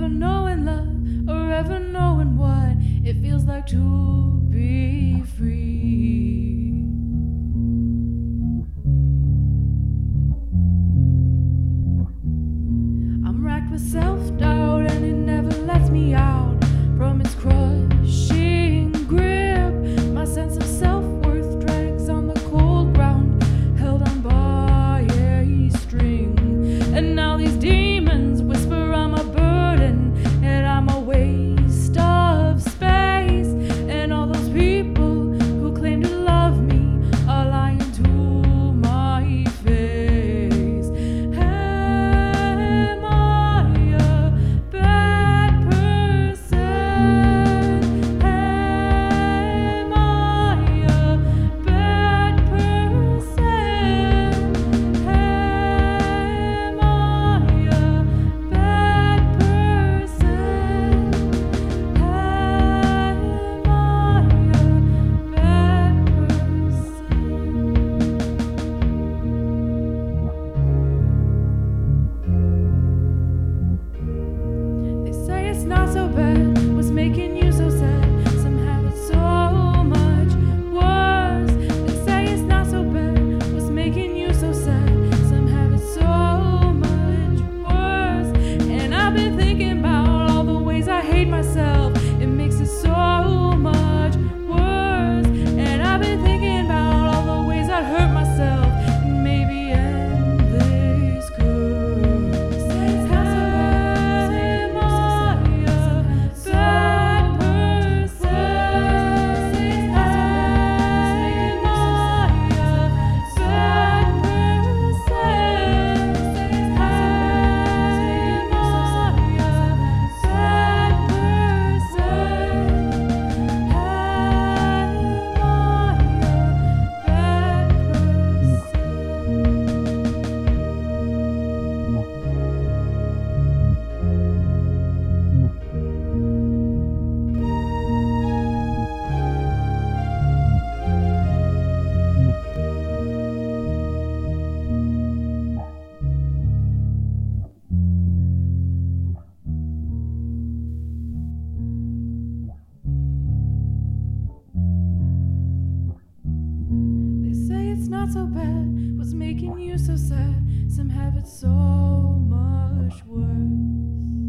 never knowing love or ever knowing what it feels like to be free. I'm racked with self-doubt and it never lets me out from its crushing grip. My sense of self-worth drags on the cold ground, held on by a string. And now these demons whisper I'm a burden and I'm a waste of space. And all those people who claim to love me are lying to my face. Am I a bad person? Am I a bad person? Am I a bad person? Am They say it's not so bad, what's making you so sad? Some have it so much worse. They say it's not so bad, what's making you so sad? Some have it so much worse. And I've been thinking about all the ways I hate myself. It makes it so much worse. And I've been thinking about all the ways I hurt myself. And maybe end this curse. Am I a bad person? Am I a bad They say it's not so bad, what's making you so sad? Some have it so much worse.